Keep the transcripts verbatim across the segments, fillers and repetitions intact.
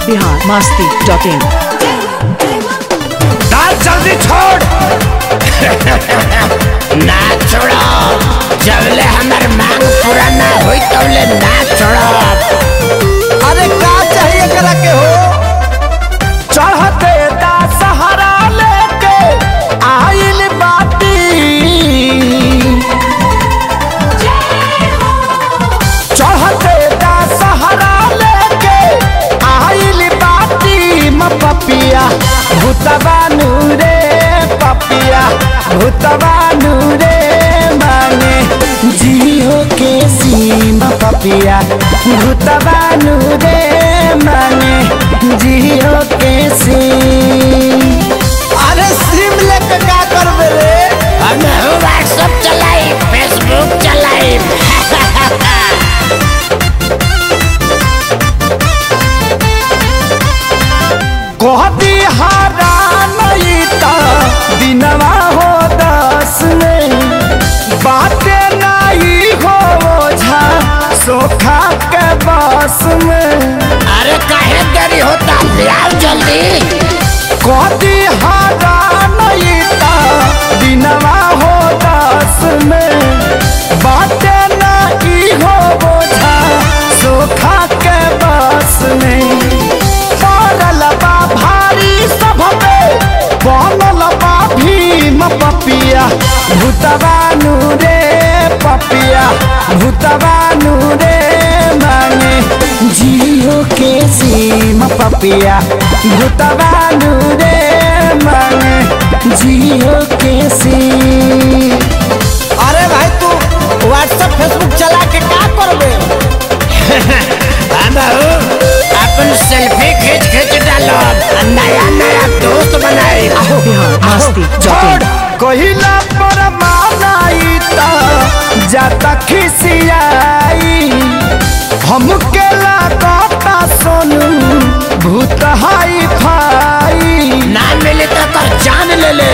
Bihar Masti dot इन। जल्दी छोड़ ना छोड़ो जबले हमार मांग पूरा ना होई तबले ना छोड़ो। अरे का चाहिए करा के हो चाहते दा सहारा लेके आइल बाटी चाहते दा सहारा लेके आइल बाटी म पपिया भूतबानू रे पपिया भूतबानू रे मांगे जियो के सीमा पपिया भूतबानू रे मांगे जियो के सिम। अरे सिम लेके का करबे रे हम व्हाट्सएप चलाई फेसबुक चलाई कहती हारा नहीं ता दिनवा हो दस में बातें नहीं हो झा सोखा के बस में। अरे काहे देरी होता यार जल्दी कहती हारा नहीं ता दिनवा हो दस में बातें नहीं हो झा सोखा के बस में। भारी सब पे बनल बा भीम पपिया भूतबानू रे पपिया भूतबानू रे मांगे जियो के सीम पपिया भूतबानू रे मांगे जियो के सीम। अरे भाई तू व्हाट्सएप फेसबुक चला के का करबे अपन सेल्फी खींच खींच डालो नया नया दोस्त बनाए बिहार मस्ती डॉट इन। कहिला पर मानाई ता जाता खिसियाई हमके लागता सोनू भूत हाई फाई ना मिले तो कर जान ले ले।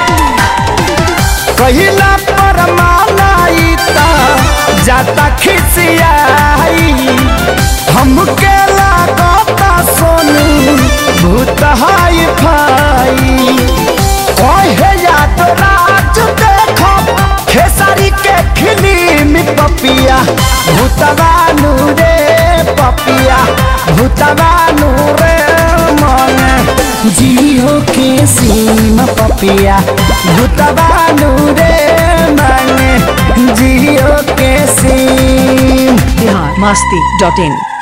कहिला पर मानाई ता जाता खिसियाई हमके लागता सोनू भूत हाई फाई। कहे याद राज देखो खेसारी के खिली पपिया भूतबानू रे पपिया भूतबानू रे मांगे जियो के सीम पपिया भूतबानू रे मांगे जियो के सीम। बिहार मस्ती डॉट इन।